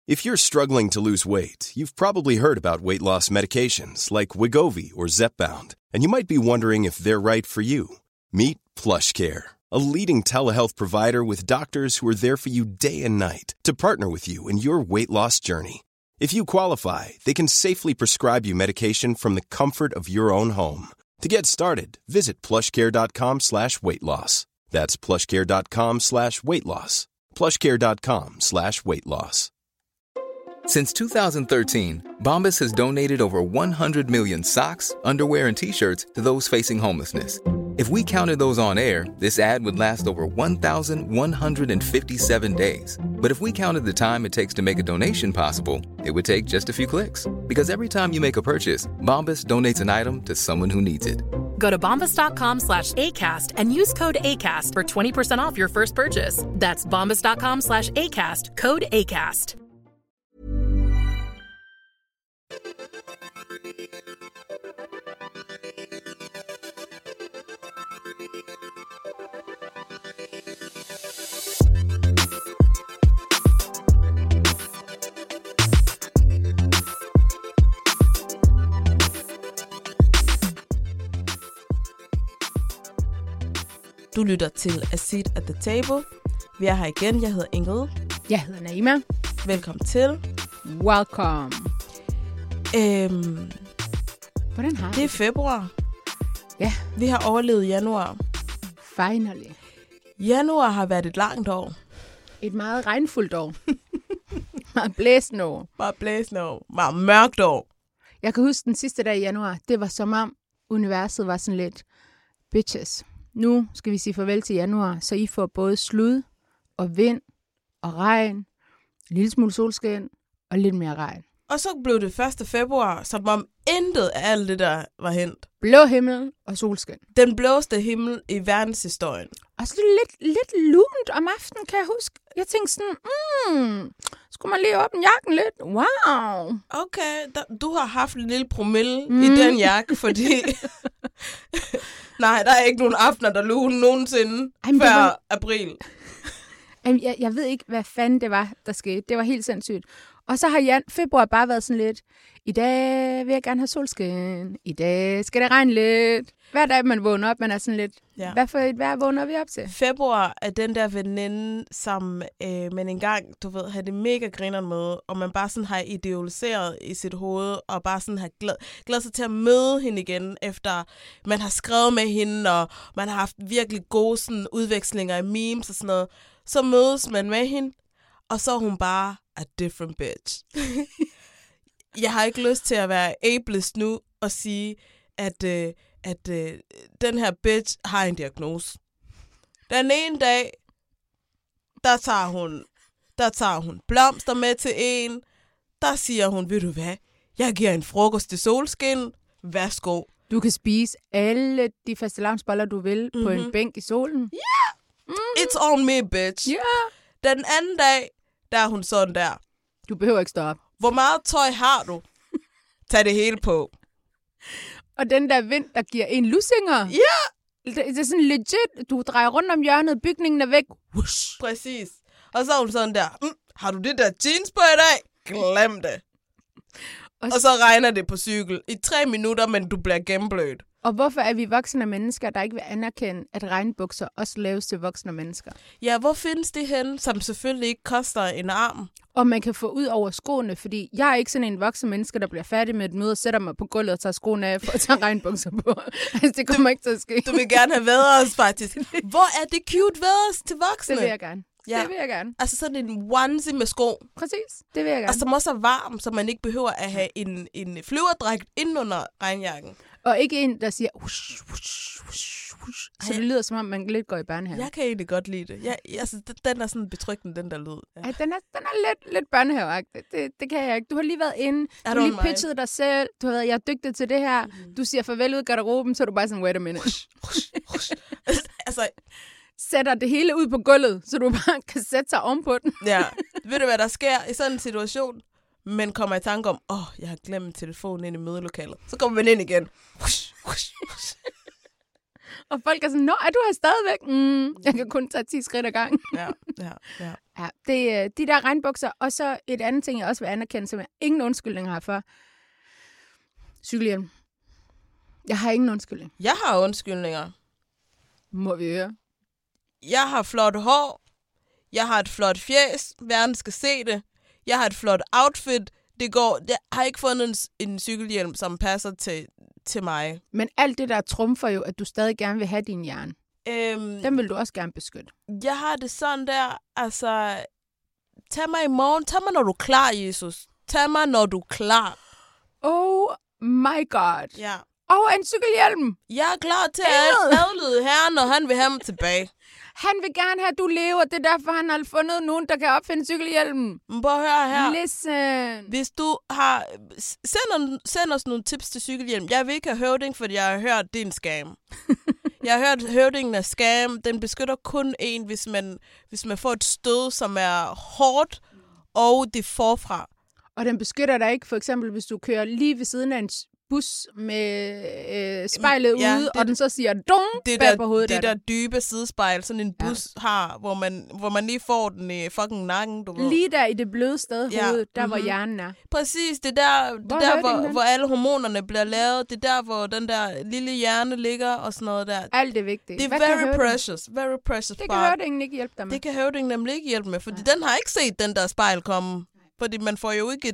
If you're struggling to lose weight, you've probably heard about weight loss medications like Wegovy or Zepbound, and you might be wondering if they're right for you. Meet PlushCare, a leading telehealth provider with doctors who are there for you day and night to partner with you in your weight loss journey. If you qualify, they can safely prescribe you medication from the comfort of your own home. To get started, visit plushcare.com/weightloss. That's plushcare.com/weightloss. plushcare.com/weightloss. Since 2013, Bombas has donated over 100 million socks, underwear, and T-shirts to those facing homelessness. If we counted those on air, this ad would last over 1,157 days. But if we counted the time it takes to make a donation possible, it would take just a few clicks. Because every time you make a purchase, Bombas donates an item to someone who needs it. Go to bombas.com/ACAST and use code ACAST for 20% off your first purchase. That's bombas.com/ACAST, code ACAST. Du lytter til A Seat at the Table. Vi er her igen. Jeg hedder Ingrid. Jeg hedder Naima. Velkommen til. Welcome. Hvordan har det er februar. Ja. Vi har overlevet januar. Finally. Januar har været et langt år. Et meget regnfuldt år. Meget blæsende år. Meget blæsende år. Meget mørkt år. Jeg kan huske den sidste dag i januar. Det var som om universet var sådan lidt bitches. Nu skal vi sige farvel til januar, så I får både slud og vind og regn, en lille smule solskin og lidt mere regn. Og så blev det 1. februar, som om intet af alt det der var hent. Blå himmel og solskin. Den blåste himmel i verdenshistorien. Og så lidt lunt om aftenen, kan jeg huske. Jeg tænkte sådan, skulle man lige åbne jakken lidt? Wow. Okay, du har haft en lille promille i den jakke, fordi... Nej, der er ikke nogen aftener, der luner nogensinde før april. Jeg ved ikke, hvad fanden det var, der skete. Det var helt sindssygt. Og så har februar bare været sådan lidt, i dag vil jeg gerne have solskin. I dag skal det regne lidt. Hver dag man vågner op, man er sådan lidt, hvad for et vejr vågner vi op til? Februar er den der veninde, som man engang, du ved, havde det mega grineren med, og man bare sådan har idealiseret i sit hoved, og bare sådan har glædet sig til at møde hende igen, efter man har skrevet med hende, og man har haft virkelig gode sådan, udvekslinger af memes og sådan noget. Så mødes man med hende, og så er hun bare a different bitch. Jeg har ikke lyst til at være ableist nu og sige, at den her bitch har en diagnose. Den ene dag, der tager hun blomster med til en. Der siger hun, ved du hvad, jeg giver en frokost til solskin. Værsgo. Du kan spise alle de fastelavnsboller, du vil, på en bænk i solen. Yeah! It's on me, bitch. Yeah. Den anden dag, der er hun sådan der. Du behøver ikke stå op. Hvor meget tøj har du? Tag det hele på. Og den der vind, der giver en lussinger. Ja! Yeah. Det er sådan legit. Du drejer rundt om hjørnet, bygningen er væk. Whoosh. Præcis. Og så er hun sådan der, har du det der jeans på i dag? Glem det. Og så regner det på cykel i 3 minutter, men du bliver gennemblødt. Og hvorfor er vi voksne mennesker, der ikke vil anerkende, at regnbukser også laves til voksne mennesker? Ja, hvor findes det hen, som selvfølgelig ikke koster en arm? Og man kan få ud over skoene, fordi jeg er ikke sådan en voksen menneske, der bliver færdig med et møde og sætter mig på gulvet og tager skoene af for at tage regnbukser på. Altså, det kommer ikke til at ske. Du vil gerne have væders, faktisk. Hvor er det cute væders til voksne? Det vil jeg gerne. Ja. Det vil jeg gerne. Altså sådan en onesie med sko. Præcis, det vil jeg gerne. Og som også er varm, så man ikke behøver at have en flyverdragt ind under regnjakken. Og ikke en, der siger, hush, hush, hush, hush. Så det lyder, som om man lidt går i børnehave. Jeg kan egentlig godt lide det. Altså, den er sådan betryggende, den der lyd. Ja. Ej, den er lidt børnehaveagtig. Det kan jeg ikke. Du har lige været inde. Du har lige pitchet dig selv. Du har været, jeg er dygtig til det her. Du siger farvel ud i garderoben, så er du bare sådan, wait a minute. Altså... Sætter det hele ud på gulvet, så du bare kan sætte sig ovenpå den. Ja. Ved du, hvad der sker i sådan en situation? Men kommer i tanke om, jeg har glemt telefonen ind i mødelokalet. Så kommer man ind igen. Og folk er sådan, nå, er du her stadigvæk? Jeg kan kun tage 10 skridt ad gangen. Ja, det er de der regnbukser. Og så et andet ting, jeg også vil anerkende, som jeg ingen undskyldning har for. Cykelhjelm. Jeg har ingen undskyldning. Jeg har undskyldninger. Må vi høre. Jeg har flot hår. Jeg har et flot fjæs. Verden skal se det. Jeg har et flot outfit. Jeg har ikke fundet en cykelhjelm, som passer til mig. Men alt det der trumfer jo, at du stadig gerne vil have din hjerne. Den vil du også gerne beskytte. Jeg har det sådan der, altså, tag mig i morgen. Tag mig, når du er klar, Jesus. Tag mig, når du er klar. Oh my god. Ja. En cykelhjelm. Jeg er klar til at adlyde herren, når han vil have mig tilbage. Han vil gerne have, at du lever. Det er derfor, han har fundet nogen, der kan opfinde cykelhjelmen. Prøv at høre her. Listen. Hvis du har... Send os nogle tips til cykelhjelm. Jeg vil ikke have høvding, fordi jeg har hørt, det er en scam. Jeg har hørt, høvdingen er scam. Den beskytter kun en, hvis man får et stød, som er hårdt, og det forfra. Og den beskytter dig ikke, for eksempel, hvis du kører lige ved siden af en bus med spejlet ude, og den så siger dong bag på hovedet. Det der dybe sidespejl, sådan en bus har, hvor man lige får den i fucking nakken. Du ved. Lige der i det bløde sted hovedet, der hvor hjernen er. Præcis, det der hvor alle hormonerne bliver lavet. Det der, hvor den der lille hjerne ligger og sådan noget der. Alt det vigtige. Det er very precious. Det kan høvdingen ikke hjælpe dig med. Det kan høvdingen nemlig ikke hjælpe med, fordi den har ikke set den der spejl komme. Fordi man får jo ikke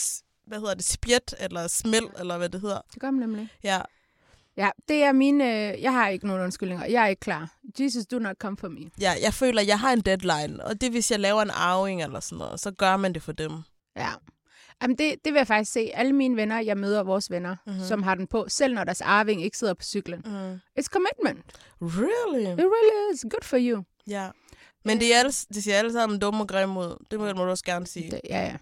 et spjæt eller smæld, eller hvad det hedder. Det gør man nemlig. Ja. Ja, det er mine... Jeg har ikke nogen undskyldninger. Jeg er ikke klar. Jesus, do not come for me. Ja, jeg føler, jeg har en deadline, og det hvis jeg laver en arving eller sådan noget, så gør man det for dem. Ja. Jamen, det vil jeg faktisk se. Alle mine venner, jeg møder vores venner, som har den på, selv når deres arving ikke sidder på cyklen. It's commitment. Really? It really is. Good for you. Ja. Men det ser alle sammen dumme og grimme ud. Det må du også gerne sige. Ja.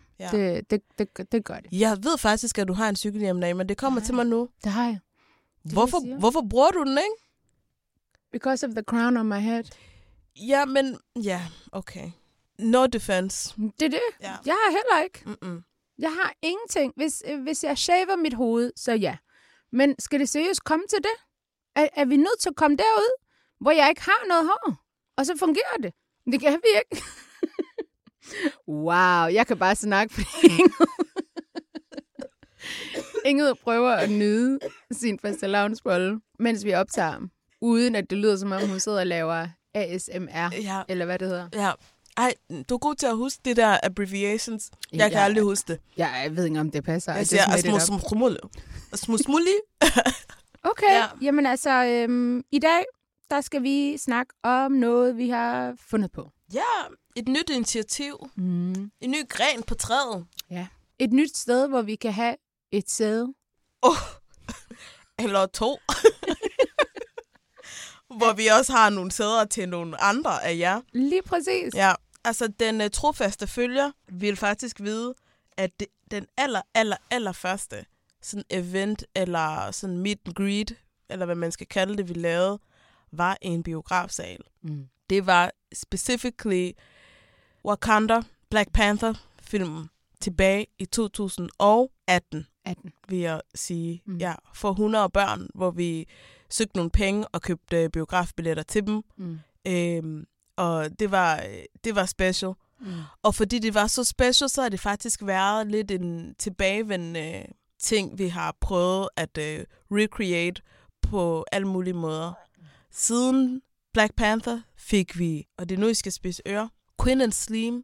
Det gør det. Jeg ved faktisk, at du har en cykelhjelm af, men det kommer til mig nu. Det har jeg. Hvorfor bruger du den, ikke? Because of the crown on my head. Ja, men... Ja, okay. No defense. Det er det. Ja. Jeg har heller ikke. Jeg har ingenting. Hvis jeg shaver mit hoved, så ja. Men skal det seriøst komme til det? Er vi nødt til at komme derud, hvor jeg ikke har noget hår? Og så fungerer det. Det kan vi ikke. Wow, jeg kan bare snakke, fordi Ingrid prøver at nyde sin fastelavnsbolle, mens vi optager, uden at det lyder, som om hun sidder og laver ASMR, eller hvad det hedder. Ja. Ej, du er god til at huske det der abbreviations. Jeg kan aldrig huske det. Jeg ved ikke, om det passer. Jeg siger smusmulli. Okay, jamen altså, i dag, der skal vi snakke om noget, vi har fundet på. Ja, et nyt initiativ. En ny gren på træet. Ja, et nyt sted, hvor vi kan have et sæde. Eller 2. Hvor vi også har nogle sæder til nogle andre af jer. Lige præcis. Ja, altså den trofaste følger vil faktisk vide, at den aller første sådan event, eller sådan meet and greet, eller hvad man skal kalde det, vi lavede, var en biografsal. Det var specifically Wakanda, Black Panther-filmen tilbage i 2018, vil jeg sige. Ja, for 100 børn, hvor vi søgte nogle penge og købte biografbilletter til dem. Og det var special. Og fordi det var så special, så har det faktisk været lidt en tilbagevendende ting, vi har prøvet at recreate på alle mulige måder. Siden Black Panther fik vi, og det er nu, I skal spise ører, Queen and Slim.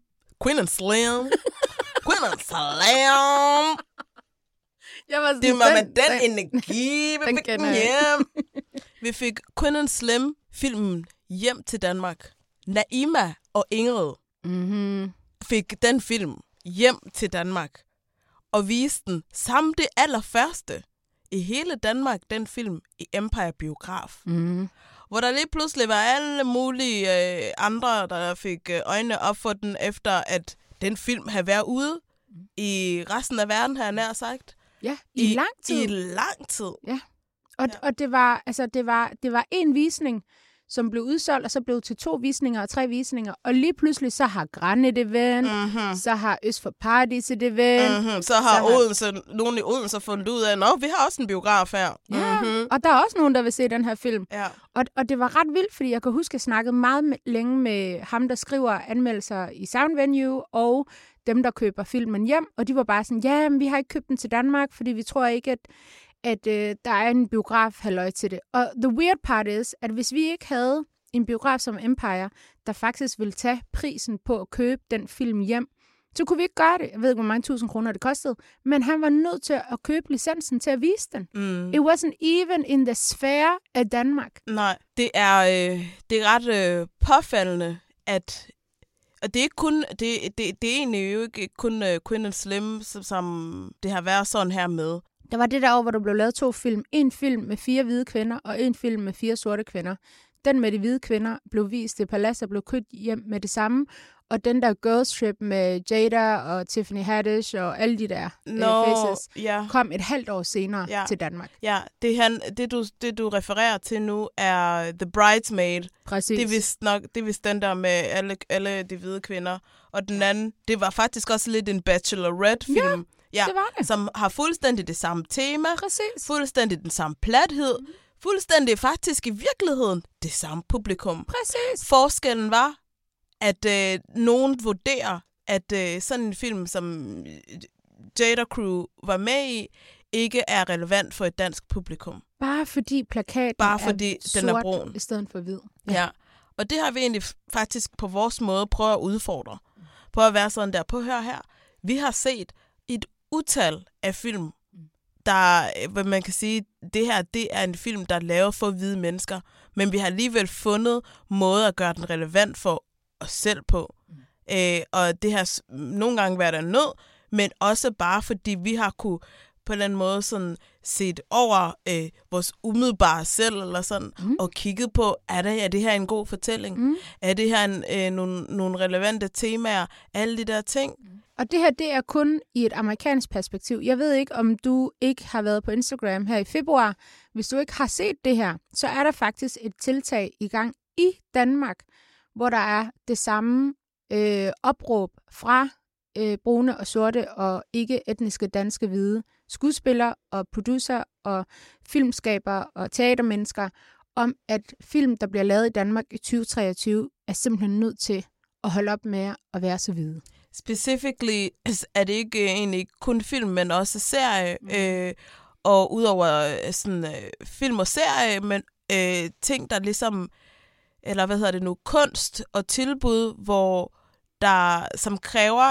Jeg var sådan, det var med den energi, vi fik den hjem. Vi fik Queen and Slim filmen hjem til Danmark. Naima og Ingrid fik den film hjem til Danmark og viste den samme det allerførste i hele Danmark, den film i Empire Biograf. Hvor der lige pludselig var alle mulige andre, der fik øjnene op for den, efter at den film havde været ude i resten af verden, har jeg nær sagt. Ja, i lang tid. I lang tid. Ja. Og det var en visning, som blev udsolgt, og så blev til 2 visninger og 3 visninger. Og lige pludselig så har Gran et event, så har Øst for Paradis et event. Så har Odense, nogen i Odense fundet ud af, vi har også en biograf her. Ja, og der er også nogen, der vil se den her film. Ja. Og det var ret vildt, fordi jeg kan huske, at jeg snakkede meget længe med ham, der skriver anmeldelser i Sound Venue, og dem, der køber filmen hjem. Og de var bare sådan, ja, men vi har ikke købt den til Danmark, fordi vi tror ikke, at der er en biograf-halløj til det. Og the weird part is, at hvis vi ikke havde en biograf som Empire, der faktisk ville tage prisen på at købe den film hjem, så kunne vi ikke gøre det. Jeg ved ikke, hvor mange 1000 kroner det kostede, men han var nødt til at købe licensen til at vise den. It wasn't even in the sphere af Danmark. Nej, det er ret påfaldende, at og det er ikke kun det er egentlig jo ikke kun Queen and Slim, som det har været sådan her med. Der var det der år, hvor der blev lavet 2 film. En film med 4 hvide kvinder, og en film med 4 sorte kvinder. Den med de hvide kvinder blev vist i Palads og blev købt hjem med det samme. Og den der Girls Trip med Jada og Tiffany Haddish og alle de der faces, kom et halvt år senere til Danmark. Ja, det du refererer til nu er The Bridesmaid. Præcis. Det er vist den der med alle de hvide kvinder. Og den anden, det var faktisk også lidt en Bachelorette-film. Ja, det var det. Som har fuldstændig det samme tema. Præcis. Fuldstændig den samme plathed. Fuldstændig faktisk i virkeligheden det samme publikum. Præcis. Forskellen var, at nogen vurderer, at sådan en film, som Jada Crew var med i, ikke er relevant for et dansk publikum. Bare fordi plakaten den er brun i stedet for hvid. Ja, og det har vi egentlig faktisk på vores måde prøvet at udfordre. På at være sådan der, på hør her. Vi har set et utal af film, hvor man kan sige, det her, det er en film, der er lavet for hvide mennesker, men vi har alligevel fundet måder at gøre den relevant for os selv på. Og det har nogle gange været der nød, men også bare fordi vi har kunne på en eller anden måde sådan set over vores umiddelbare selv, eller sådan, og kigget på, er det her en god fortælling? Er det her nogle relevante temaer? Alle de der ting. Og det her, det er kun i et amerikansk perspektiv. Jeg ved ikke, om du ikke har været på Instagram her i februar. Hvis du ikke har set det her, så er der faktisk et tiltag i gang i Danmark, hvor der er det samme opråb fra brune og sorte og ikke-etniske danske hvide skuespillere og producer og filmskabere og teatermennesker om, at film, der bliver lavet i Danmark i 2023, er simpelthen nødt til at holde op med at være så hvide. Specifically er det ikke egentlig kun film, men også serie. Og udover sådan film og serie, men ting, der ligesom, eller kunst og tilbud, som kræver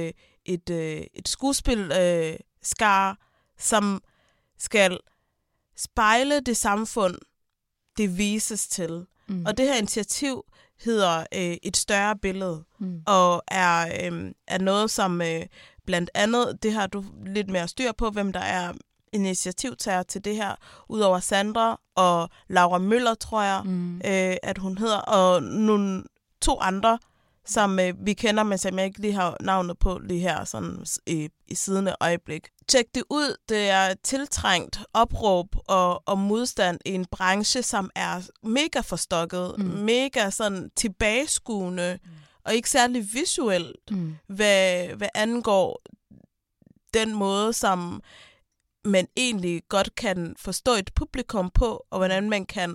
et skuespilskar, som skal spejle det samfund, det vises til. Og det her initiativ hedder Et større billede, og er noget, som blandt andet, det har du lidt mere styr på, hvem der er initiativtager til det her, udover Sandra og Laura Møller, tror jeg, at hun hedder, og nogle 2 andre, som vi kender, men som jeg ikke lige har navnet på lige her, sådan i siddende øjeblik. Tjek det ud. Det er tiltrængt opråb og modstand i en branche, som er mega forstokket, mega sådan tilbageskuende, og ikke særlig visuelt, hvad angår den måde, som man egentlig godt kan forstå et publikum på, og hvordan man kan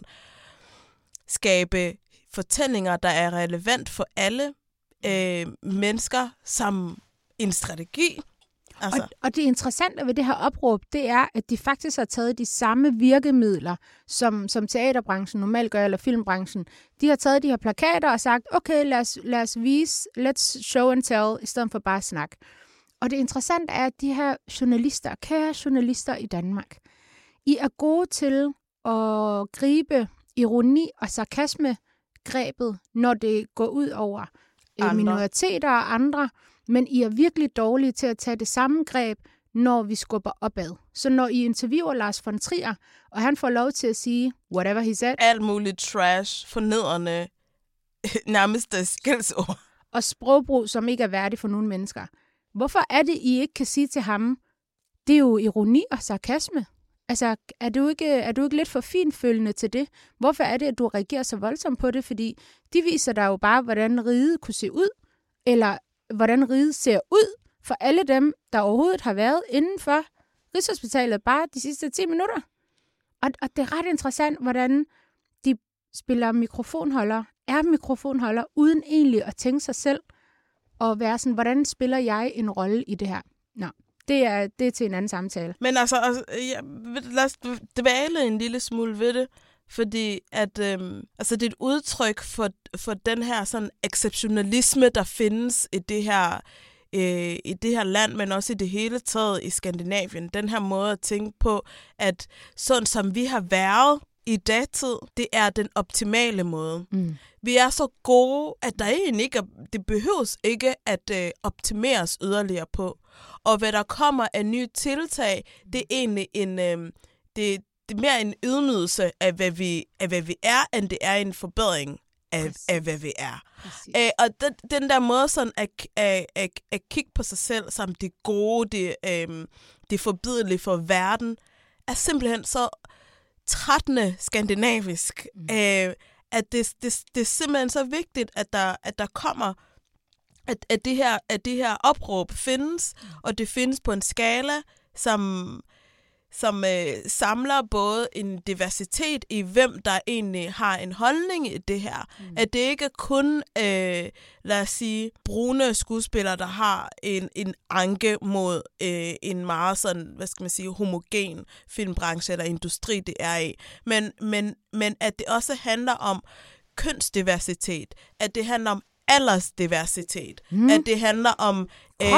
skabe fortællinger, der er relevant for alle mennesker, som en strategi. Altså. Og det interessante ved det her opråb, det er, at de faktisk har taget de samme virkemidler, som teaterbranchen normalt gør, eller filmbranchen. De har taget de her plakater og sagt, okay, lad os vise, let's show and tell, i stedet for bare snak. Og det interessante er, at de her journalister, kære journalister i Danmark, I er gode til at gribe ironi og sarkasme-grebet, når det går ud over minoriteter og andre, men I er virkelig dårlige til at tage det samme greb, når vi skubber opad. Så når I interviewer Lars von Trier, og han får lov til at sige, whatever he said. Alt muligt trash, fornedrende, nærmest skældsord. Og sprogbrug, som ikke er værdig for nogle mennesker. Hvorfor er det, I ikke kan sige til ham, det er jo ironi og sarkasme? Altså, er du ikke lidt for finfølende til det? Hvorfor er det, at du reagerer så voldsomt på det? Fordi de viser dig jo bare, hvordan riget kunne se ud, eller hvordan riget ser ud for alle dem, der overhovedet har været inden for Rigshospitalet bare de sidste 10 minutter. Og det er ret interessant, hvordan de spiller mikrofonholder, uden egentlig at tænke sig selv, og være sådan, hvordan spiller jeg en rolle i det her? Nå, det er til en anden samtale. Men altså lad os dvæle en lille smule ved det, fordi at det er et udtryk for den her sådan exceptionalisme, der findes i det her land, men også i det hele taget i Skandinavien. Den her måde at tænke på, at sådan som vi har været i datid, det er den optimale måde. Vi er så gode, at der egentlig ikke det behøves ikke at optimeres yderligere på. Og hvad der kommer af nye tiltag, det er egentlig det er mere en ydmygelse af hvad vi er, end det er en forbedring af hvad vi er. Og den der måde sådan at kigge på sig selv som det gode, det forbidelige for verden, er simpelthen så trættende skandinavisk. At det er simpelthen så vigtigt, at der kommer, at det her opråb findes, og det findes på en skala, som samler både en diversitet i, hvem der egentlig har en holdning i det her. At det ikke kun, lad os sige, brune skuespillere, der har en anke mod en meget sådan, hvad skal man sige, homogen filmbranche eller industri, det er i. Men at det også handler om kønsdiversitet, at det handler om aldersdiversitet, at det handler om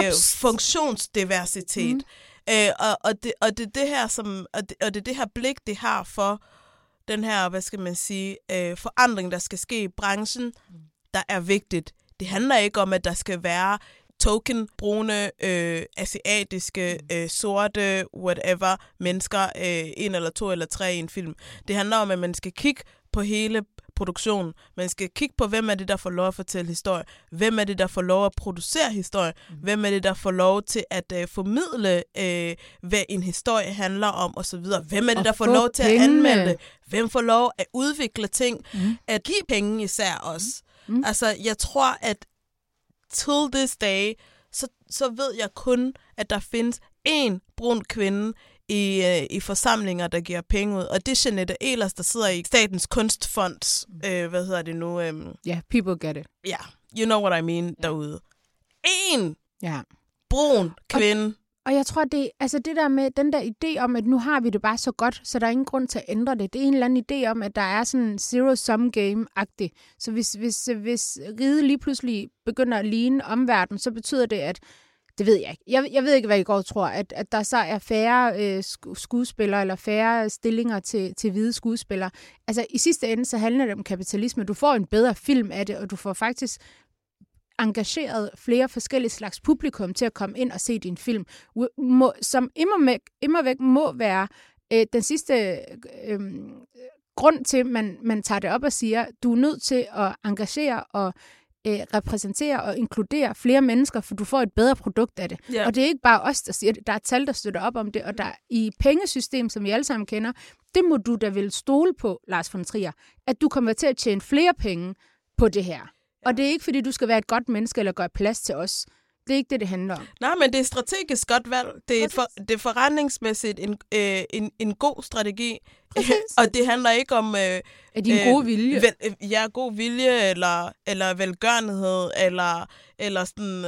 funktionsdiversitet. Og det er det her det her blik, det har for den her, hvad skal man sige, forandring, der skal ske i branchen, der er vigtigt. Det handler ikke om, at der skal være token, brune, asiatiske, sorte, whatever, mennesker, 1 eller 2 eller 3 i en film. Det handler om, at man skal kigge på hele produktion. Man skal kigge på, hvem er det, der får lov at fortælle historie. Hvem er det, der får lov at producere historie. Hvem er det, der får lov til at formidle, hvad en historie handler om, osv. Hvem er det, der får lov til at anmelde det? Hvem får lov at udvikle ting? At give penge især også. Altså, jeg tror, at till this day, så ved jeg kun, at der findes én brun kvinde i forsamlinger, der giver penge ud. Og det er Jeanette Ehlers, der sidder i Statens Kunstfonds, hvad hedder det nu? People get it. Ja, you know what I mean, derude. Én brun kvinde. Og jeg tror, det der med den der idé om, at nu har vi det bare så godt, så der er ingen grund til at ændre det. Det er en eller anden idé om, at der er sådan en zero-sum game-agtig. Så hvis riget lige pludselig begynder at ligne omverdenen, så betyder det, at det ved jeg ikke. Jeg ved ikke, hvad I går tror, at der så er færre skuespillere eller færre stillinger til hvide skuespillere. Altså i sidste ende, så handler det om kapitalisme. Du får en bedre film af det, og du får faktisk engageret flere forskellige slags publikum til at komme ind og se din film, som immervæk må være den sidste grund til, man tager det op og siger, du er nødt til at engagere og repræsentere og inkludere flere mennesker, for du får et bedre produkt af det. Yeah. Og det er ikke bare os, der siger det. Der er tal, der støtter op om det, og der i pengesystem, som vi alle sammen kender, det må du da vel stole på, Lars von Trier, at du kommer til at tjene flere penge på det her. Og det er ikke, fordi du skal være et godt menneske eller gøre plads til os. Det er ikke det handler om. Nej, men det er strategisk godt valg. Det er forretningsmæssigt en god strategi. Og det handler ikke om er din gode vilje? God vilje, eller velgørenhed, eller sådan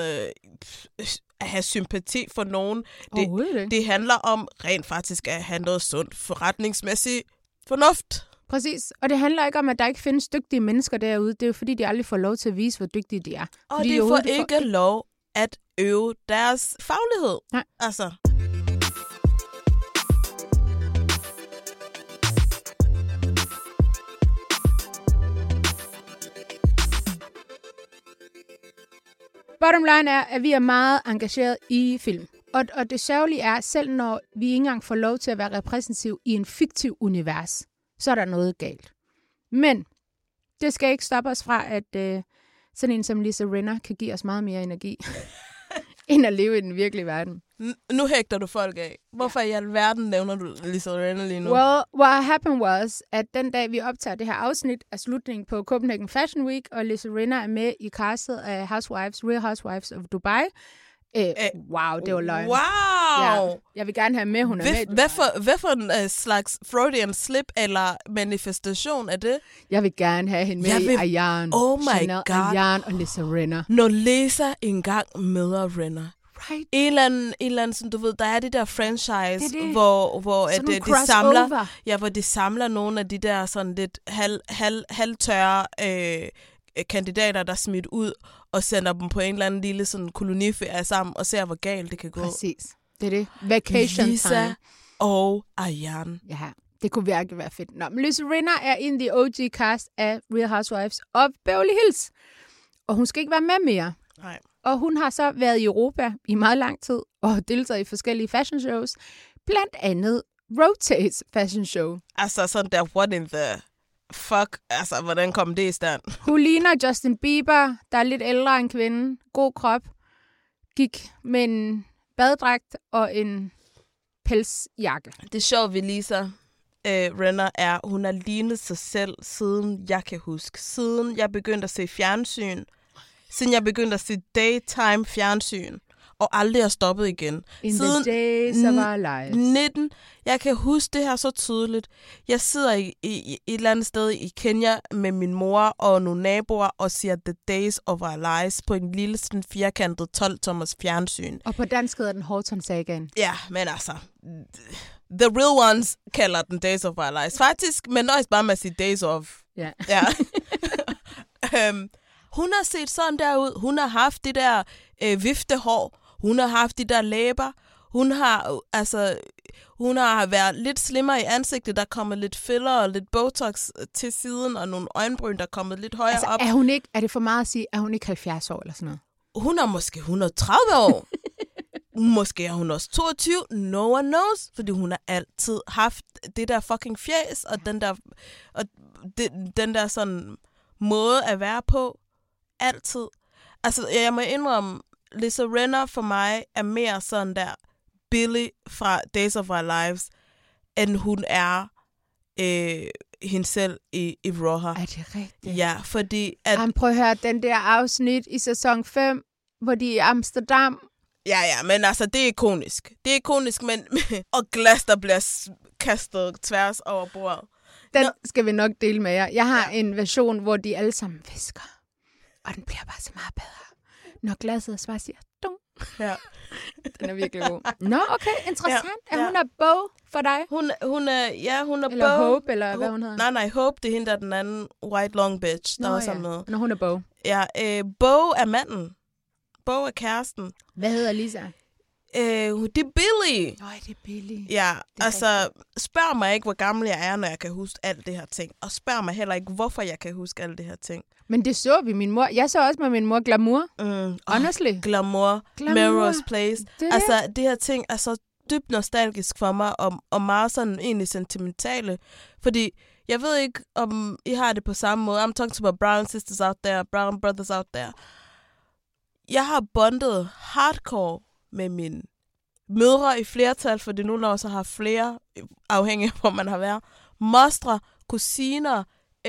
at have sympati for nogen. Det handler om rent faktisk at have noget sundt forretningsmæssigt fornuft. Præcis. Og det handler ikke om, at der ikke findes dygtige mennesker derude. Det er jo fordi, de aldrig får lov til at vise, hvor dygtige de er. Og fordi de får ikke lov at øve deres faglighed. Nej. Altså. Bottom line er, at vi er meget engageret i film. Og det sørgelige er, selv når vi ikke engang får lov til at være repræsentativ i en fiktiv univers, så er der noget galt. Men det skal ikke stoppe os fra, at sådan en som Lisa Rinna kan give os meget mere energi, end at leve i den virkelige verden. Nu hægter du folk af. Hvorfor i alverden nævner du Lisa Rinna lige nu? Well, what happened was, at den dag, vi optager det her afsnit, er slutningen på Copenhagen Fashion Week, og Lisa Rinna er med i castet af Real Housewives of Dubai. Wow, det var løgn. Wow! Ja, jeg vil gerne have med, hun er med. Hvad for en slags Freudian slip eller manifestation er det? Jeg vil gerne have hende med i Ayan. Oh my Chanel, god. Ayan og Lisa Rinna. Når Lisa engang møder Rinna. Right. En eller anden, som du ved, der er det der franchise, det. hvor at Sådan de samler, hvor de samler nogle af de der sådan lidt halvtørre kandidater, der er smidt ud og sender dem på en eller anden lille sådan koloniferie sammen og ser, hvor galt det kan gå. Præcis. Det er det. Vacation Lisa time. Og Ayan. Ja, det kunne virkelig være fedt. Nå, men Lisa Rinna er in the OG cast af Real Housewives of Beverly Hills. Og hun skal ikke være med mere. Nej. Og hun har så været i Europa i meget lang tid og deltaget i forskellige fashion shows. Blandt andet Rotates fashion show. Altså sådan der, what in the fuck? Altså, hvordan kom det i stand? Hun ligner Justin Bieber, der er lidt ældre end kvinden. God krop. Gik med en badedragt og en pelsjakke. Det sjove ved Lisa Rinna er, hun har lignet sig selv, siden jeg kan huske. Siden jeg begyndte at se fjernsyn. Siden jeg begyndte at se daytime fjernsyn. Og aldrig har stoppet igen. Siden the days of our lives. 19. Jeg kan huske det her så tydeligt. Jeg sidder i et eller andet sted i Kenya med min mor og nogle naboer og siger The Days of Our Lives på en lille sådan firkantet 12-tommers fjernsyn. Og på dansk hedder den Horton Sagaen. Ja, men altså, the real ones kalder den Days of Our Lives. Faktisk, men nøjes bare med at sige Days of. Ja. Ja. Hun har set sådan der ud. Hun har haft det der viftehår. Hun har haft de der læber. Hun har været lidt slimmere i ansigtet. Der er kommet lidt filler og lidt botox til siden, og nogle øjenbryn, der er kommet lidt højere op. Er det for meget at sige, er hun ikke 70 år eller sådan noget? Hun er måske 130 år. Måske er hun også 22. No one knows. Fordi hun har altid haft det der fucking fjes, og den der sådan måde at være på. Altid. Altså, jeg må indrømme, Lisa Rinna for mig er mere sådan der Billy fra Days of Our Lives, end hun er hende selv i Roja. Er det rigtigt? Ja, fordi prøv at høre, den der afsnit i sæson 5, hvor de er i Amsterdam. Ja, men altså, det er ikonisk. Det er ikonisk, men og glas, der bliver kastet tværs over bordet. Den skal vi nok dele med jer. Jeg har en version, hvor de alle sammen visker. Og den bliver bare så meget bedre. Når glasset bare siger, dung. Ja. Den er virkelig god. Nå, okay, interessant. Ja. Er hun er Bo for dig? Hun er eller Bo. Hope, eller hvad hun hedder? Nej, Hope, det er hende, der er den anden white long bitch, der også er med. Når hun er Bo. Ja, Bo er manden. Bo er kæresten. Hvad hedder Lisa? Det er Billy. Nej, det er Billy. Ja, altså, spørg mig ikke, hvor gammel jeg er, når jeg kan huske alt det her ting. Og spørg mig heller ikke, hvorfor jeg kan huske alt det her ting. Men det så vi, min mor. Jeg så også med min mor Glamour. Honestly. Glamour. Melrose Place. Det her ting er så dybt nostalgisk for mig, og meget sådan egentlig sentimentale. Fordi jeg ved ikke, om I har det på samme måde. I'm talking to my brown sisters out there, brown brothers out there. Jeg har bondet hardcore med mine mødre i flertal, fordi nogle år så har flere, afhængig af hvor man har været, mostre, kusiner,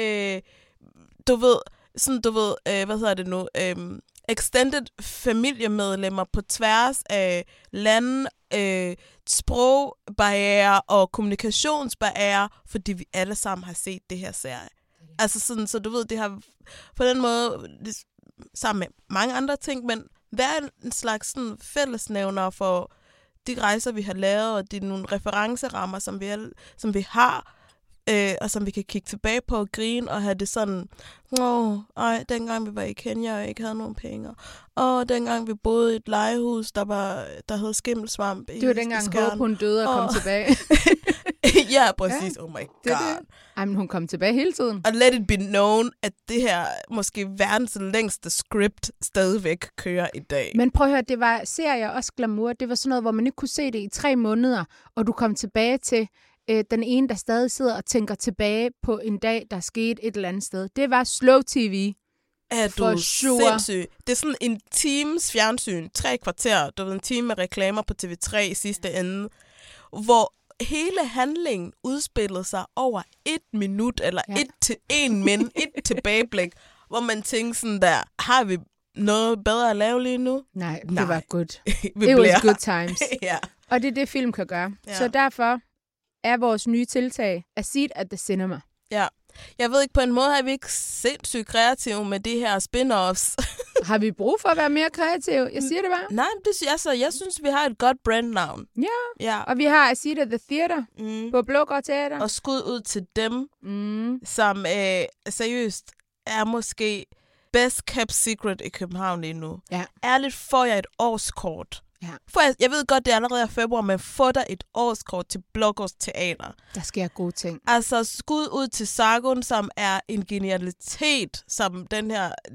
extended familiemedlemmer på tværs af lande, sprogbarriere og kommunikationsbarriere, fordi vi alle sammen har set det her serie. Altså sådan, så du ved, det har på den måde, sammen med mange andre ting, men hvad er en slags sådan fællesnævner for de rejser, vi har lavet, og de nogle referencerammer, som vi har, og som vi kan kigge tilbage på og grine, og have det sådan, dengang vi var i Kenya og ikke havde nogen penge, og dengang vi boede i et legehus, der hed skimmelsvamp. Det var dengang Hope, hun døde og kom tilbage. Ja, præcis. Oh my god. Jamen, hun kom tilbage hele tiden. Og let it be known, at det her måske verdens længste script stadigvæk kører i dag. Men prøv at høre, det var serier også Glamour. Det var sådan noget, hvor man ikke kunne se det i 3 måneder, og du kom tilbage til den ene, der stadig sidder og tænker tilbage på en dag, der skete et eller andet sted. Det var slow tv. Er du sindssyg? Det er sådan en times fjernsyn, 3 kvarter, du ved, en time med reklamer på TV3 i sidste ende, hvor hele handlingen udspillede sig over 1 minut, eller 1 tilbageblik, hvor man tænker sådan der, har vi noget bedre at lave lige nu? Nej, det var godt. It was good times. Ja. Og det er det, film kan gøre. Ja. Så derfor er vores nye tiltag A Seat at the Cinema. Ja. Jeg ved ikke, på en måde er vi ikke sindssygt kreative med de her spin-offs. Har vi brug for at være mere kreative? Jeg siger det bare. Nej, jeg synes, vi har et godt brandnavn. Ja. Og vi har A Seat at the Theater på Blågård Teater. Og skud ud til dem, som seriøst er måske best kept secret i København lige nu. Ja. Ærligt, får jeg et årskort. Ja. Jeg ved godt, det er allerede februar, men få dig et årskort til Blågårds Teater. Der sker gode ting. Altså, skud ud til Sargon, som er en genialitet, som det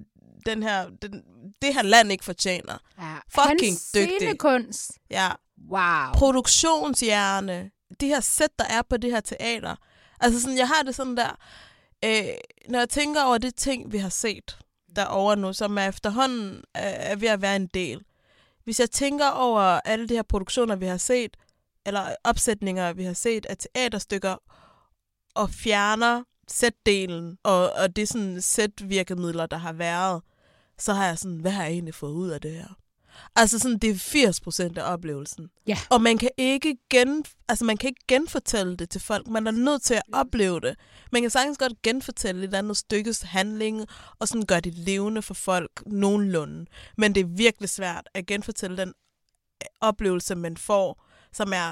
her land ikke fortjener. Ja. Fucking dygtig. Scenekunst. Ja. Wow. Produktionshjerne. De her sæt, der er på det her teater. Altså, sådan, jeg har det sådan der, når jeg tænker over de ting, vi har set derovre nu, som er efterhånden er ved at være en del. Hvis jeg tænker over alle de her produktioner, vi har set, eller opsætninger, vi har set af teaterstykker, og fjerner sætdelen, og det sådan sætvirkemidler, der har været, så har jeg sådan, hvad har jeg egentlig fået ud af det her? Altså sådan, det er 80% af oplevelsen. Ja. Og man kan ikke genfortælle det til folk. Man er nødt til at opleve det. Man kan sagtens godt genfortælle et andet stykkes handling, og sådan gøre det levende for folk nogenlunde. Men det er virkelig svært at genfortælle den oplevelse, man får, som er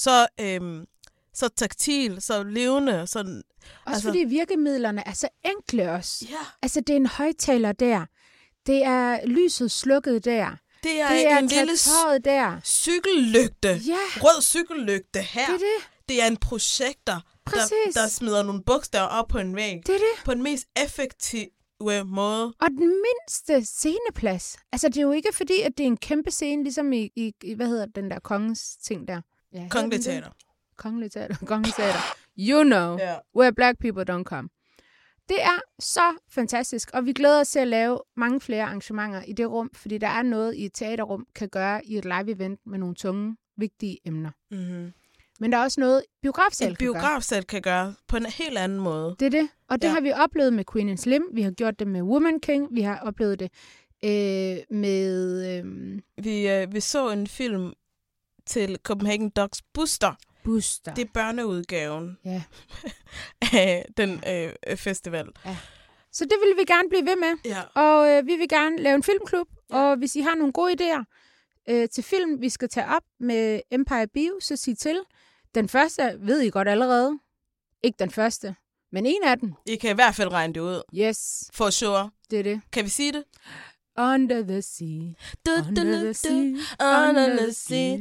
så taktil, så levende. Sådan, også fordi virkemidlerne er så enkle også. Ja. Altså, det er en højtaler der. Det er lyset slukket der. Det er en lille der. cykellygte. Ja. Rød cykellygte her. Det er en projektor, der smider nogle bogstaver op på en væg. Det er det. På den mest effektive måde. Og den mindste sceneplads. Altså, det er jo ikke fordi, at det er en kæmpe scene, ligesom i hvad hedder den der kongens ting der? Ja, Kongelige Teater. Kongelige Teater. You know, where black people don't come. Det er så fantastisk, og vi glæder os til at lave mange flere arrangementer i det rum, fordi der er noget i et teaterrum, kan gøre i et live-event med nogle tunge, vigtige emner. Mm-hmm. Men der er også noget, biografsal kan gøre på en helt anden måde. Det er det, og det har vi oplevet med Queen and Slim, vi har gjort det med Woman King, vi har oplevet det med... Vi så en film til Copenhagen Dogs Booster. Det er børneudgaven af den festival. Ja. Så det vil vi gerne blive ved med. Ja. Og vi vil gerne lave en filmklub. Ja. Og hvis I har nogle gode idéer til film, vi skal tage op med Empire Bio, så sig til. Den første ved I godt allerede. Ikke den første, men en af dem. I kan i hvert fald regne det ud. Yes. For sure. Det er det. Kan vi sige det? Under the sea, under the sea, under the sea.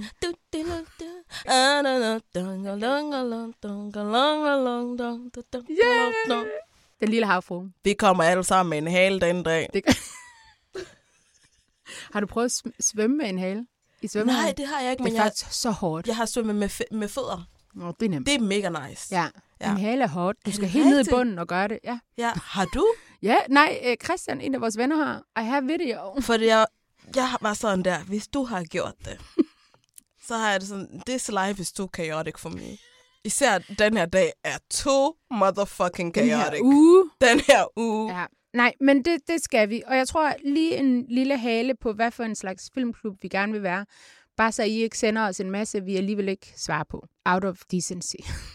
Yeah! Den lille havfrue. Vi kommer alle sammen med en hale den dag. Har du prøvet at svømme med en hale? Nej, det har jeg ikke. Men det er faktisk så hårdt. Jeg har svømmet med fødder. Nå, det er nemt. Det er mega nice. Ja. En hale er hårdt. Du skal helt ned i bunden og gøre det. Ja. Har du? Ja, nej, Christian, en af vores venner, har. I have video. Fordi jeg var sådan der, hvis du har gjort det, så har jeg det sådan, this life is too chaotic for me. Især den her dag er too motherfucking chaotic. Den her uge. Ja. Nej, men det skal vi. Og jeg tror lige en lille hale på, hvad for en slags filmklub vi gerne vil være. Bare så I ikke sender os en masse, vi alligevel ikke svarer på. Out of decency.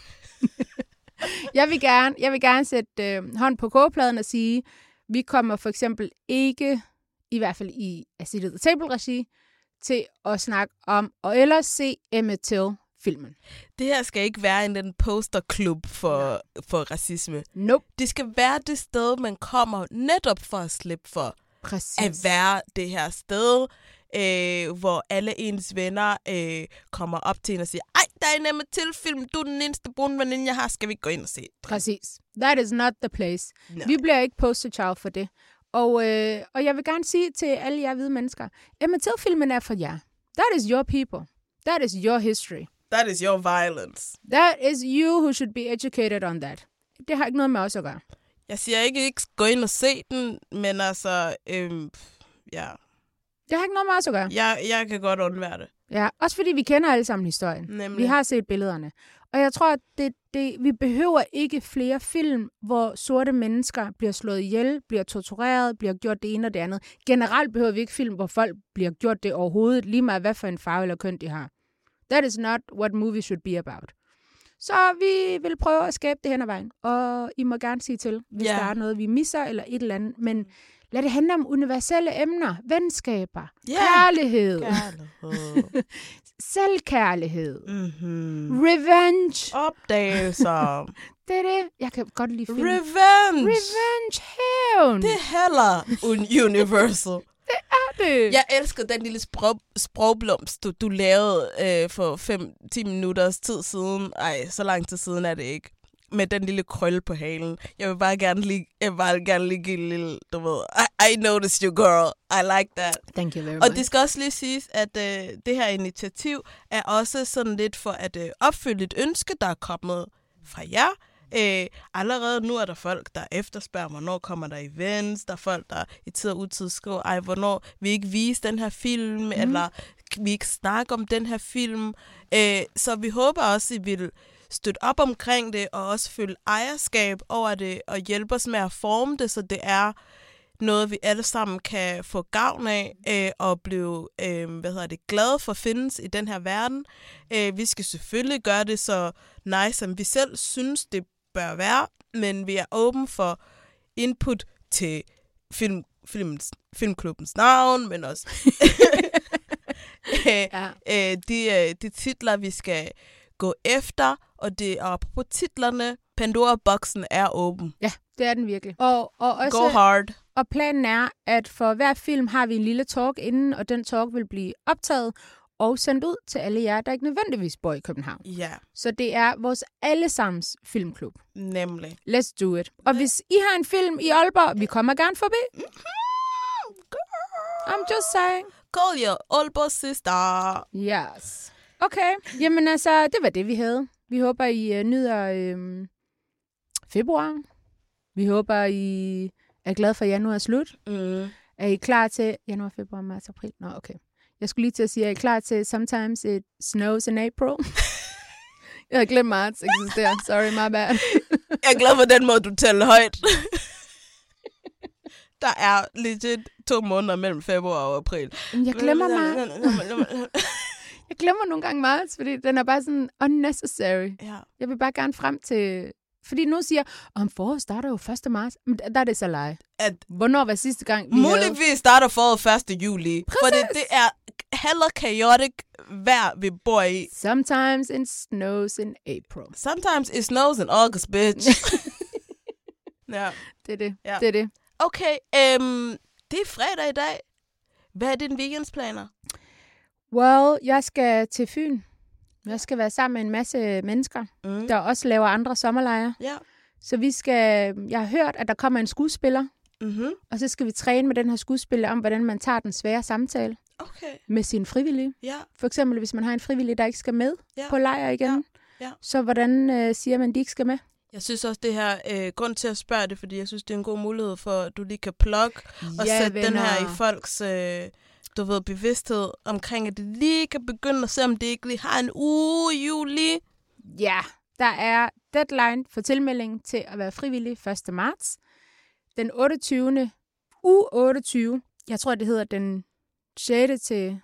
Jeg vil gerne sætte hånd på kogepladen og sige, vi kommer for eksempel ikke, i hvert fald i A Seat at the Table-regi, til at snakke om, og ellers se Emmett Till-filmen. Det her skal ikke være en posterklub for racisme. Nope. Det skal være det sted, man kommer netop for at slippe for. Præcis. At være det her sted, hvor alle ens venner kommer op til en og siger, ej, der er en Emmett Till-film, du er den eneste brune veninde, jeg har, skal vi gå ind og se? Præcis. That is not the place. No. Vi bliver ikke poster child for det. Og jeg vil gerne sige til alle jer hvide mennesker, Emmett Till-filmen er for jer. That is your people. That is your history. That is your violence. That is you who should be educated on that. Det har ikke noget med os at gøre. Jeg siger ikke gå ind og se den, men altså, ja. Det har ikke noget med os at gøre. Jeg kan godt undvære det. Ja, også fordi vi kender alle sammen historien. Nemlig. Vi har set billederne. Og jeg tror, at vi behøver ikke flere film, hvor sorte mennesker bliver slået ihjel, bliver tortureret, bliver gjort det ene og det andet. Generelt behøver vi ikke film, hvor folk bliver gjort det overhovedet, lige meget hvad for en farve eller køn de har. That is not what movies should be about. Så vi vil prøve at skabe det hen ad vejen. Og I må gerne sige til, hvis der er noget, vi misser eller et eller andet. Men lad det handle om universelle emner. Venskaber. Kærlighed. Selvkærlighed. Mm-hmm. Revenge. Opdagelser. Det er det. Jeg kan godt lide film. Revenge. Hævn. Det er heller universal. Det er det. Jeg elsker den lille sprogblomst, du lavede for 5-10 minutters tid siden. Ej, så lang tid siden er det ikke. Med den lille krølle på halen. Jeg vil bare gerne lige give en lille, du ved, I noticed you, girl. I like that. Thank you very much. Og det skal også lige siges, at det her initiativ er også sådan lidt for at opfylde et ønske, der er kommet fra jer. Allerede nu er der folk, der efterspørger, hvornår kommer der events. Der er folk, der i tid og utid skriver, hvornår vi ikke vise den her film, eller vi ikke snakke om den her film. Så vi håber også, I vil støtte op omkring det, og også føle ejerskab over det, og hjælpe os med at forme det, så det er noget, vi alle sammen kan få gavn af, og blive glade for findes i den her verden. Vi skal selvfølgelig gøre det så nice, som vi selv synes, det bør være, men vi er åben for input til filmklubbens navn, men også de titler, vi skal gå efter, og på titlerne, Pandora-boksen er åben. Ja, det er den virkelig. Og også, go hard. Og planen er, at for hver film har vi en lille talk inden, og den talk vil blive optaget og sendt ud til alle jer, der ikke nødvendigvis bor i København. Ja. Så det er vores allesammens filmklub. Nemlig. Let's do it. Og hvis I har en film i Aalborg, vi kommer gerne forbi. I'm just saying. Call your Aalborg sister. Yes. Okay, jamen altså, det var det, vi havde. Vi håber, I nyder februar. Vi håber, I er glade for januar slut. Er I klar til januar, februar, marts, april? Nå, okay. Jeg skulle lige til at sige, er I klar til Sometimes It Snows in April? Jeg har glemt marts eksisterer. Sorry, my bad. Jeg er glad for den måde, du tæller højt. Der er legit 2 måneder mellem februar og april. Jeg glemmer Jeg glemmer nogle gange marts, fordi den er bare sådan unnecessary. Ja. Jeg vil bare gerne frem til... Fordi nu siger om foråret starter jo 1. marts. Men der er det så leje. Hvornår var sidste gang, vi muligvis starter foråret 1. juli. Præcis. For det er heller chaotic vejr, vi bor i. Sometimes it snows in April. Sometimes it snows in August, bitch. Ja. Det er det. Ja. Det er det. Okay, det er fredag i dag. Hvad er dine weekendsplaner? Well, jeg skal til Fyn. Jeg skal være sammen med en masse mennesker, der også laver andre sommerlejre. Ja. Så jeg har hørt, at der kommer en skuespiller, og så skal vi træne med den her skuespiller om, hvordan man tager den svære samtale med sine frivillige. Ja. For eksempel, hvis man har en frivillig, der ikke skal med på lejr igen, så hvordan siger man, de ikke skal med? Jeg synes også, det her grund til at spørge det, fordi jeg synes, det er en god mulighed for, at du lige kan plukke og sætte den her i folks bevidsthed omkring, at det lige kan begynde at se, om det ikke lige har en uge i juli. Ja, der er deadline for tilmelding til at være frivillig 1. marts. Den 28. uge 28, jeg tror, det hedder den 6. til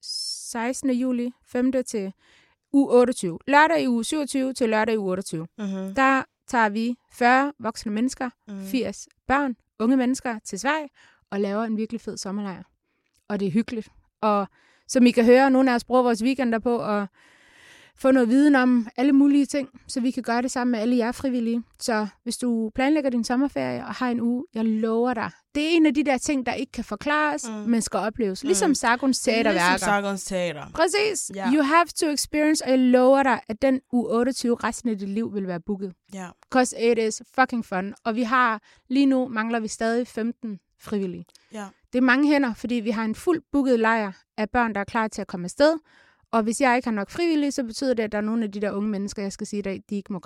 16. juli, 5. til uge 28. Lørdag i uge 27 til lørdag i uge 28. Der tager vi 40 voksne mennesker, 80 børn, unge mennesker til Sverige og laver en virkelig fed sommerlejr. Og det er hyggeligt. Og som I kan høre, nogle af os bruger vores weekender på at få noget viden om alle mulige ting, så vi kan gøre det sammen med alle jer frivillige. Så hvis du planlægger din sommerferie og har en uge, jeg lover dig, det er en af de der ting, der ikke kan forklares, men skal opleves. Ligesom Sargons teaterværker. Ligesom Sargons teater. Præcis. Yeah. You have to experience, og jeg lover dig, at den uge 28 resten af dit liv vil være booket. Yeah. Because it is fucking fun. Og vi har, lige nu mangler vi stadig 15 frivillige. Yeah. Det er mange hænder, fordi vi har en fuldt booket lejr af børn, der er klar til at komme afsted. Og hvis jeg ikke har nok frivillige, så betyder det, at der er nogle af de der unge mennesker, jeg skal sige i dag, de ikke må komme med.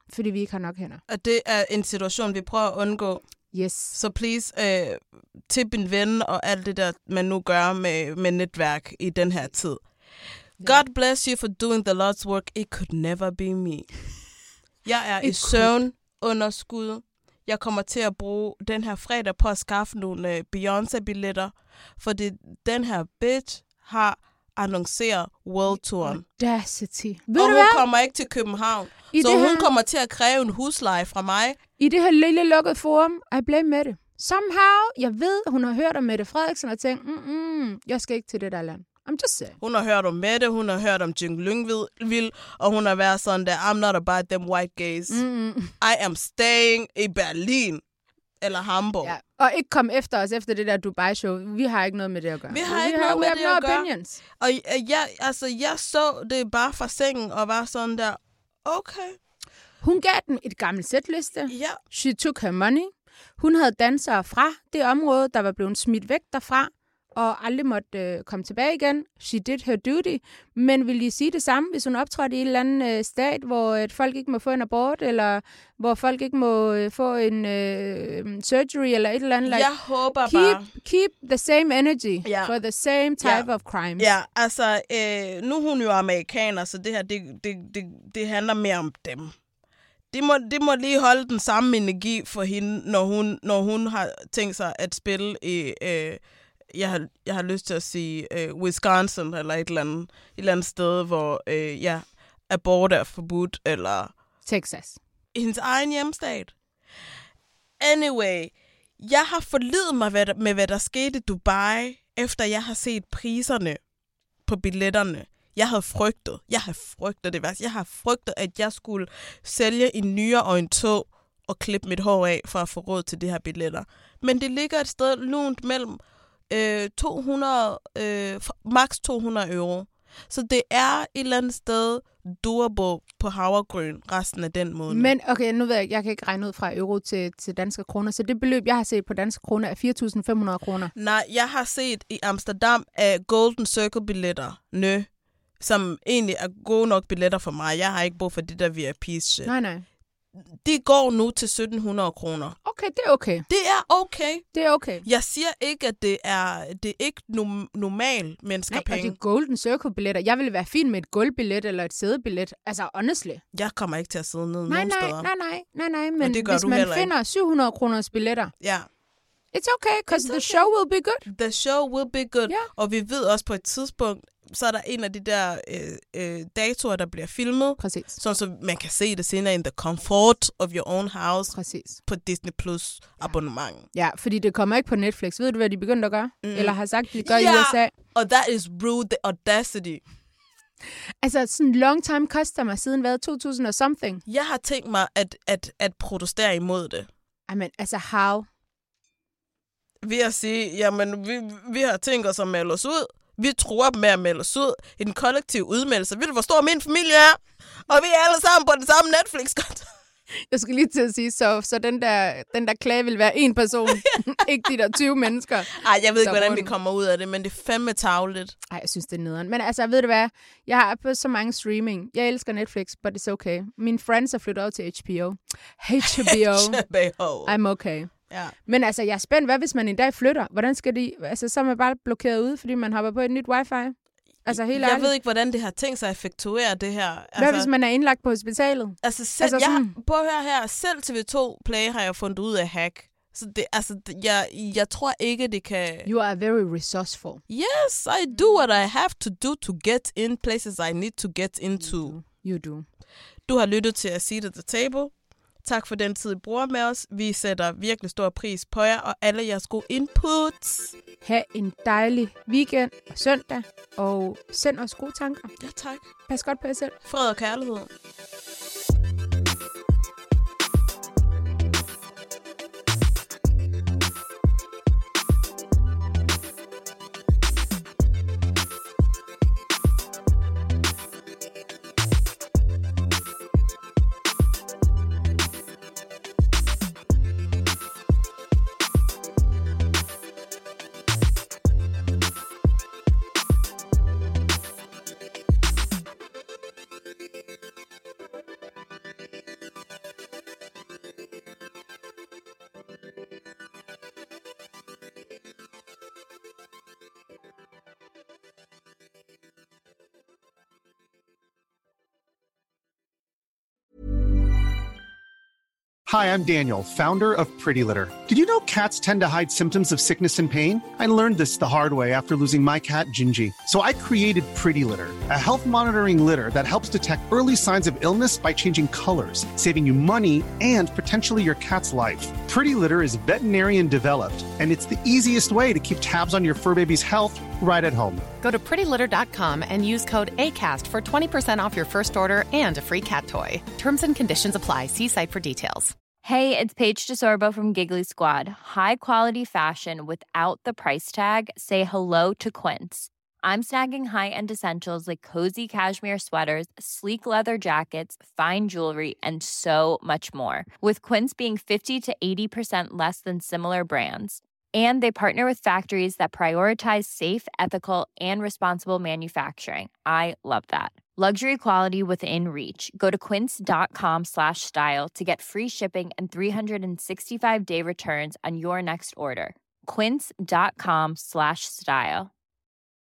fordi vi ikke har nok hænder. Og det er en situation, vi prøver at undgå. Yes. Så please, tip en ven og alt det der, man nu gør med netværk i den her tid. God bless you for doing the Lord's work. It could never be me. Jeg er i søvnunderskud. Jeg kommer til at bruge den her fredag på at skaffe nogle Beyoncé-billetter, fordi den her bitch har annonceret World Touren. Audacity. Og hun kommer ikke til København. Så hun kommer til at kræve en husleje fra mig. I det her lille lukkede forum, I blame Mette. Somehow, jeg ved, hun har hørt om Mette Frederiksen og tænkt, jeg skal ikke til det der land. I'm just saying. Hun har hørt om Mette, hun har hørt om Jing Lyngvild, og hun har været sådan der, I'm not about them white gays. I am staying i Berlin. Eller Hamburg. Ja. Og ikke kom efter os efter det der Dubai-show. Vi har ikke noget med det at gøre. Vi har ikke noget med det at gøre. Opinions. Og jeg så det bare fra sengen og var sådan der, okay. Hun gav den et gammelt sætliste. Ja. She took her money. Hun havde dansere fra det område, der var blevet smidt væk derfra, og aldrig måtte komme tilbage igen. She did her duty. Men vil I sige det samme, hvis hun optrådte i en eller anden stat, hvor folk ikke må få en abort, eller hvor folk ikke må få en surgery, eller et eller andet? Jeg håber bare. Keep the same energy for the same type of crimes. Ja, altså, nu er hun jo amerikaner, så det her, det handler mere om dem. Det må lige holde den samme energi for hende, når hun har tænkt sig at spille i... Jeg har lyst til at sige Wisconsin eller et eller andet sted, hvor abort er forbudt, eller... Texas. Hendes egen hjemstat. Anyway, jeg har forlidet mig med, hvad der skete i Dubai, efter jeg har set priserne på billetterne. Jeg har frygtet det værste. Jeg har frygtet, at jeg skulle sælge en nyere og en tog og klippe mit hår af, for at få råd til de her billetter. Men det ligger et sted lunt mellem 200, max 200 euro. Så det er et eller andet sted doable på havregryn resten af den måned. Men okay, nu ved jeg kan ikke regne ud fra euro til danske kroner, så det beløb, jeg har set på danske kroner, er 4.500 kroner. Nej, jeg har set i Amsterdam af Golden Circle-billetter, som egentlig er gode nok billetter for mig. Jeg har ikke brug for det der VIP-shit. Nej. De går nu til 1.700 kroner. Okay, det er okay. Det er okay. Det er okay. Jeg siger ikke, at det er ikke normal menneskepenge. Nej, og de Golden Circle-billetter. Jeg ville være fin med et gulvbillet eller et sædebillet. Altså, honestly. Jeg kommer ikke til at sidde nede nogen steder. Nej. Men hvis man finder 700 kroners billetter, it's okay, because the show will be good. The show will be good. Yeah. Og vi ved også på et tidspunkt, så er der en af de der datoer, der bliver filmet. Præcis. Sådan så man kan se det senere in the comfort of your own house. Præcis. På Disney Plus abonnement. Ja, fordi det kommer ikke på Netflix. Ved du, hvad de begyndte at gøre? Eller har sagt, de gør i USA? Og that is rude, the audacity. Altså, sådan long time customer siden hvad? 2000 og something? Jeg har tænkt mig at protestere imod det. Jamen, altså, how? Ved at sige, jamen, vi har tænkt os at melde os ud. Vi tror dem med at melde os ud i den kollektive udmeldelse. Ved du, hvor stor min familie er? Og vi er alle sammen på den samme Netflix-konto. Jeg skulle lige til at sige, så den der klage vil være en person, ikke de der 20 mennesker. Ej, jeg ved ikke, hvordan vi kommer ud af det, men det er fandme tarveligt. Ej, jeg synes, det er nederen. Men altså, ved du hvad? Jeg har på så mange streaming. Jeg elsker Netflix, but it's okay. Mine friends er flyttet over til HBO. HBO. I'm okay. Ja. Men altså, jeg er spændt. Hvad hvis man en dag flytter? Hvordan skal de... Altså, så er man bare blokeret ude, fordi man hopper på et nyt wifi. Altså, helt ærligt. Jeg ved ikke, hvordan det har tænkt sig at effektuere det her. Hvad hvis man er indlagt på hospitalet? Prøv at høre her. Selv TV2 Play har jeg fundet ud af hack. Så det, jeg tror ikke, det kan... You are very resourceful. Yes, I do what I have to do to get in places I need to get into. You do. Du har lyttet til A Seat at the Table. Tak for den tid, I bruger med os. Vi sætter virkelig stor pris på jer og alle jeres gode inputs. Ha' en dejlig weekend og søndag, og send os gode tanker. Ja, tak. Pas godt på jer selv. Fred og kærlighed. Hi, I'm Daniel, founder of Pretty Litter. Did you know cats tend to hide symptoms of sickness and pain? I learned this the hard way after losing my cat, Gingy. So I created Pretty Litter, a health monitoring litter that helps detect early signs of illness by changing colors, saving you money and potentially your cat's life. Pretty Litter is veterinarian developed, and it's the easiest way to keep tabs on your fur baby's health right at home. Go to prettylitter.com and use code ACAST for 20% off your first order and a free cat toy. Terms and conditions apply. See site for details. Hey, it's Paige DeSorbo from Giggly Squad. High quality fashion without the price tag. Say hello to Quince. I'm snagging high-end essentials like cozy cashmere sweaters, sleek leather jackets, fine jewelry, and so much more. With Quince being 50 to 80% less than similar brands. And they partner with factories that prioritize safe, ethical, and responsible manufacturing. I love that. Luxury quality within reach. Go to quince.com/style to get free shipping and 365-day returns on your next order. Quince.com/style.